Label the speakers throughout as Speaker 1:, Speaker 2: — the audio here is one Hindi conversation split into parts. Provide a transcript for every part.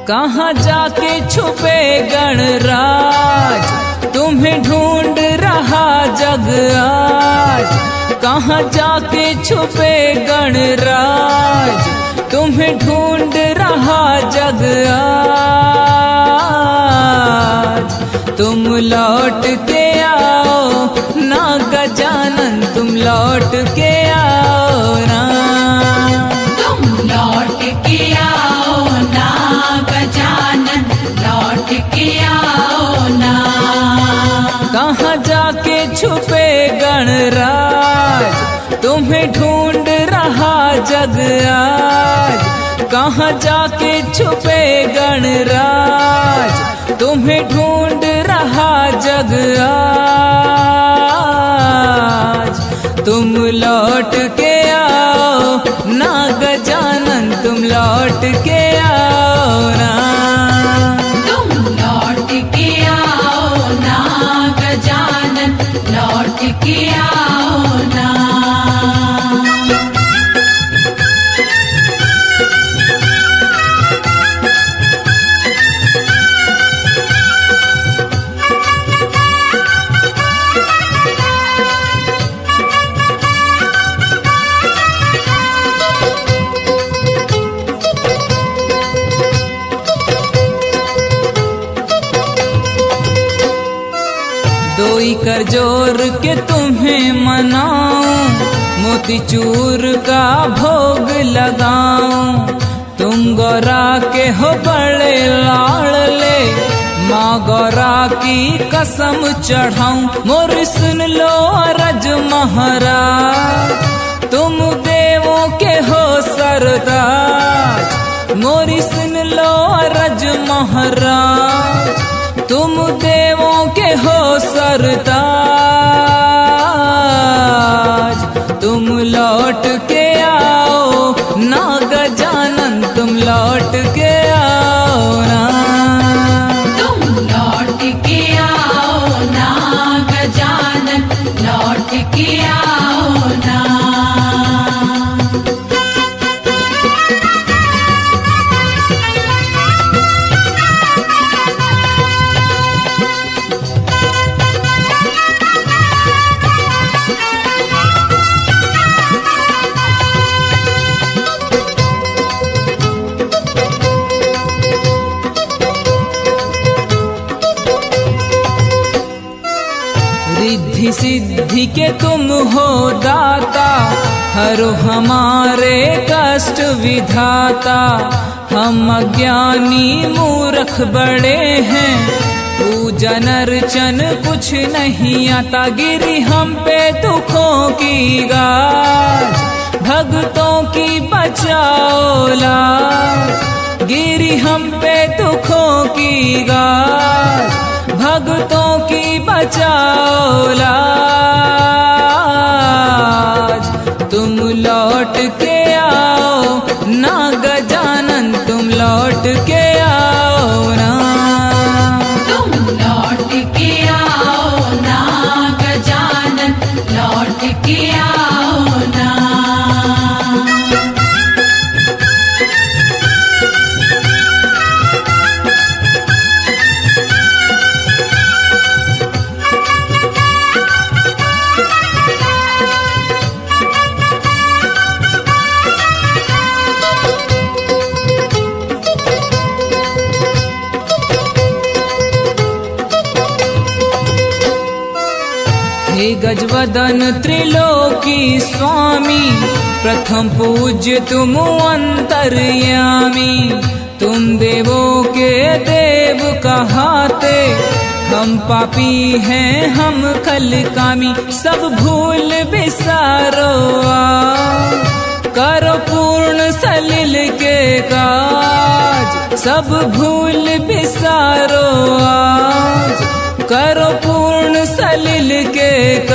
Speaker 1: कहाँ जाके छुपे गणराज, तुम्हें ढूंढ रहा जग आज। कहाँ जाके छुपे गणराज, तुम्हें ढूंढ रहा जग आज। तुम लौट के आओ ना गजानन, तुम लौट के आओ ना।
Speaker 2: तुम लौट के आओ ना गजानन, लौट के आओ ना।
Speaker 1: कहाँ जाके छुपे गणराज, तुम्हें ढूंढ रहा जग आज। कहाँ जाके छुपे गणराज, तुम्हें ढूंढ रहा जग आज। तुम लौट के आओ ना गजानन, तुम लौट के आओ ना।
Speaker 2: तुम लौट के आओ ना गजानन, लौट के आओ ना।
Speaker 1: दोई कर जोर के तुम्हें मनाऊं, मोतीचूर का भोग लगाऊं। तुम गौरा के हो बड़े लाडले, माँ गौरा की कसम चढ़ाऊं। मोर सुन लो अरज महाराज, तुम देवों के हो सरताज। मोरी सुन लो अरज महाराज, तुम देवों के हो सरताज। तुम लौट के आओ ना गजानन, तुम लौट के आओ ना।
Speaker 2: तुम लौट के आओ ना गजानन, लौट के आओ ना।
Speaker 1: रिद्धि सिद्धि के तुम हो दाता, हरो हमारे कष्ट विधाता। हम अज्ञानी मूर्ख बड़े हैं, पूजन अर्चन कुछ नहीं आता। गिरी हम पे दुखों की गाज, भक्तों की बचाओ लाज। गिरी हम पे दुखों की गाज, भक्तों की बचाओ लाज। तुम लौट के आओ ना गजानन, तुम लौट के आओ ना।
Speaker 2: तुम लौट के आओ ना गजानन, लौट के आओ ना।
Speaker 1: हे गजवदन त्रिलोकी स्वामी, प्रथम पूज्य तुम अंतर्यामी। तुम देवों के देव कहाते, हम पापी हैं हम कलकामी। सब भूल बिसारो आज, करो पूर्ण सलिल के काज। सब भूल बिसारो आज, करो पूर्ण सलिल के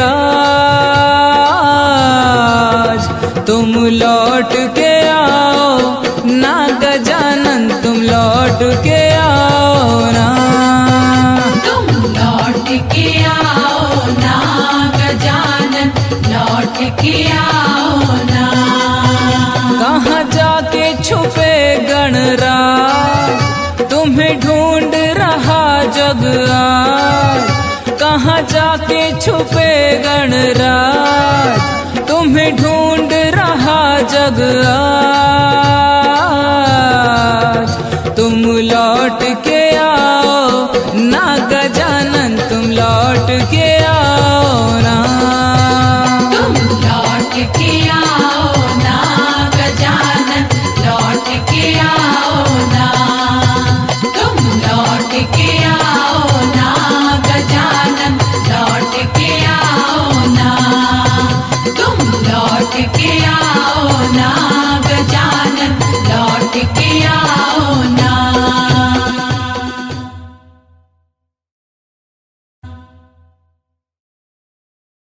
Speaker 1: काज। तुम लौट के आओ ना गजानन, तुम लौट के आओ ना।
Speaker 2: तुम लौट के आओ ना गजानन, लौट के आओ ना।
Speaker 1: कहाँ जाके छुपे गणराज, जाके छुपे गणराज, तुम्हें ढूंढ रहा जग आज। तुम लौट के आओ ना गजानन, तुम लौट के आओ ना।
Speaker 2: तुम लौट के